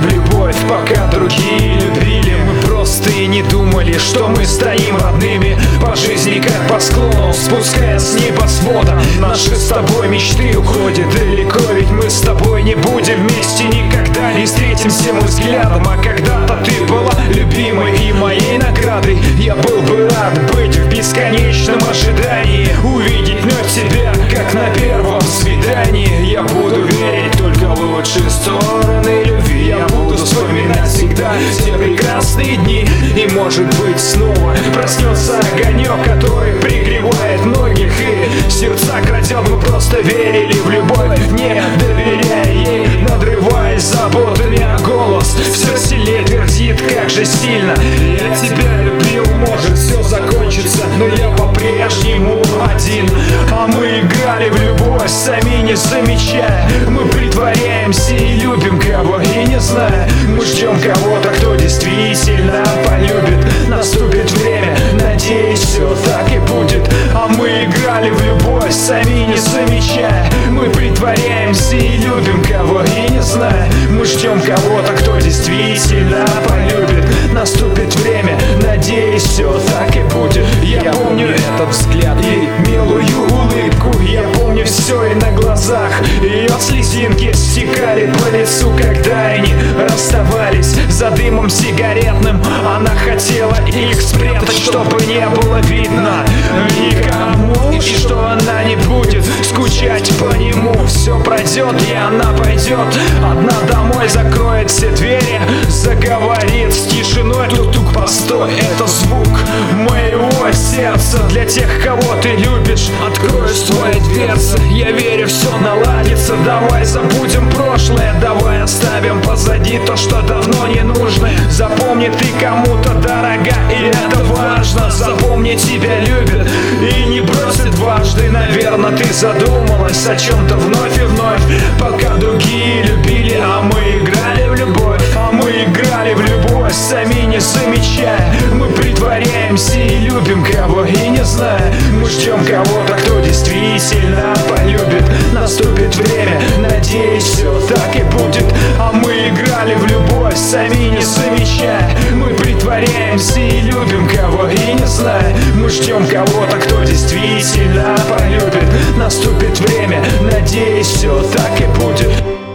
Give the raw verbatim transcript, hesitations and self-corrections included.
в любовь, пока другие любили. Мы просто и не думали, что мы станем родными по жизни, как по склону, спускаясь с небосвода. Наши с тобой мечты уходят далеко, ведь мы с тобой не будем вместе никогда. Не встретимся мы взглядом, а когда-то ты была любимой и моей наградой. Я был бы рад быть в бесконечном ожидании, увидеть вновь тебя, как на первом свидании. Я буду верить только в лучшие стороны любви. Я буду вспоминать всегда те прекрасные дни. И может быть снова проснется огонек, который пригревает многих и сердца крадет. Мы просто верили в любовь, не доверяя ей, надрываясь заботами о голос. Все сильнее твердит, как же сильно я тебя любил. Может все закончится, но я по-прежнему один. А мы играли в любовь, сами не замечая. Мы притворяемся и любим кого и не зная. Мы ждем кого-то, кто действительно полюбит. Наступит время, надеюсь, все так и будет. А мы играли в любовь, сами не замечая. Мы притворяемся и любим кого и не зная. Мы ждем кого-то, кто действительно полюбит. Наступит время, надеюсь, все так и будет. Я помню этот взгляд и милую улыбку. Я помню все и на глазах ее слезинки стекали по лицу, когда они расставались за дымом сигаретным. Она хотела их спрятать, чтобы не было видно никому, и что она не будет скучать по нему. Все пройдет и она пойдет одна домой, закроет все двери, заговорит с тишиной. Тук-тук, постой, это звук моего сердца. Для тех, кого ты любишь, открою свои дверцы. Я верю, все наладится. Давай забудем прошлое, давай оставим позади то, что давно не нужно. Запомни, ты кому-то дорога, и это важно. Запомни, тебя любят и не бросят дважды. Наверное, ты задумалась о чем-то вновь и вновь, пока другие любили, а мы играли в любовь. А мы играли в любовь, сами не замечая. Мы притворяемся и любим кого и не зная. Мы ждем кого-то, кто действительно полюбит. Наступит время, надеюсь, все так и будет. А мы играли в любовь, сами не замечая. Мы притворяемся и любим кого и не зная. Мы ждем кого-то, кто действительно полюбит. Наступит время, надеюсь, все так и будет.